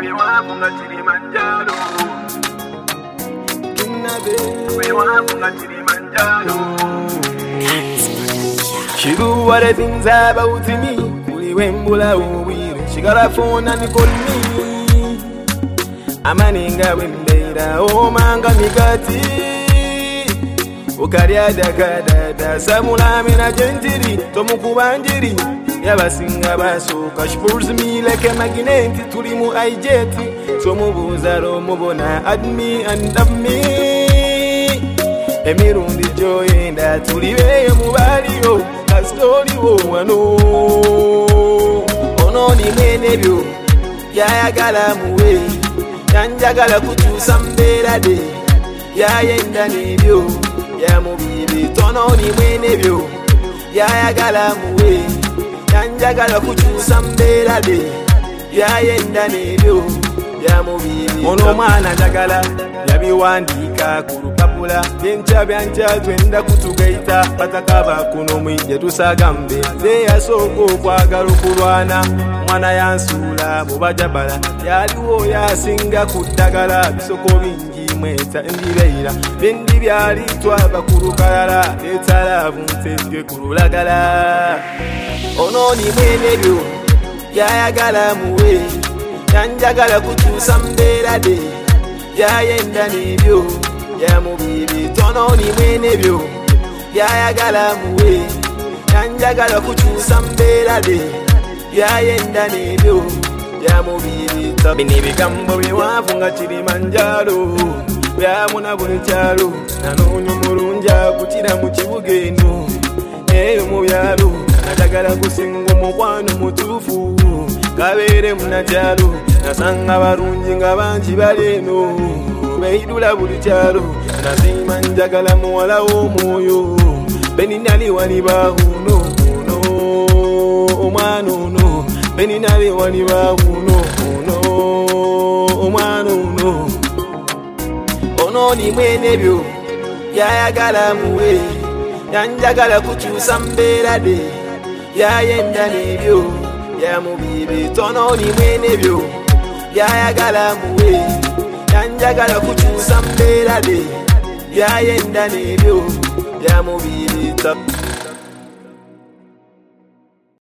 bwewafunga Kilimanjaro. Bwewafunga Kilimanjaro. She do what the things about me. Fully wembula uwire. She got a phone and call me. Amaninga wembera. Oh manga migati. Ukaria da samula mina gentiri. Tomu kubanjiri. Yabasinga basoka. She pulls me like a magnet. Tulimu aijeti. So mubuza ro mubona. Add me and love me. Emirundi joy enda tulibe mubalio. Story wano ono ni mwene byo yayagala muwe yanjagala kutusa mbeera de yayenda nebyo yamubibi tono ni mwene byo yayagala muwe yanjagala kutusa mbeera de yayenda nebyo yamubibi ono mwana njagala yabiwandika ku lupapula byenca twenda kutugaita patakaba kuno mwije tusagambe zeyasooka okwagala okulwana mwana yansula mubajabala yaliwo yasinga kuddagala bisoko bingi mweta endibeera bendi byali twaba kulukalala etalaavu ntezge kululagala ono ni mwene byo yayagala muwe yanjagala kutuusa mbeera de yayenda nebyo yamubibi tono ni mwene byo yayagala muwe yanjagala kutuusa mbeera de yayenda nebyo yamubibi bino ebigambo byewafunga Kilimanjaro byamuna buli kyalo nanoonya omulungi akutira mu kibuga eno eyo mu byalo najagala kusinga omukwano mutuufu kabeere munakyalo nasanga barungi nga bangi baleeno beidula buli kyalo nasiima njagala muwala w'omwoyo beninali wali bahuno omwana ono beninali wali bahuno omwana ono ni mwene byo yayagala muwe yanjagala kukyusa mbeera de yayenda nebyo yamubibi tono ni mwene byo yayagala muwe yanjagala kukyusa mbeera de yayenda nebyo yamubibi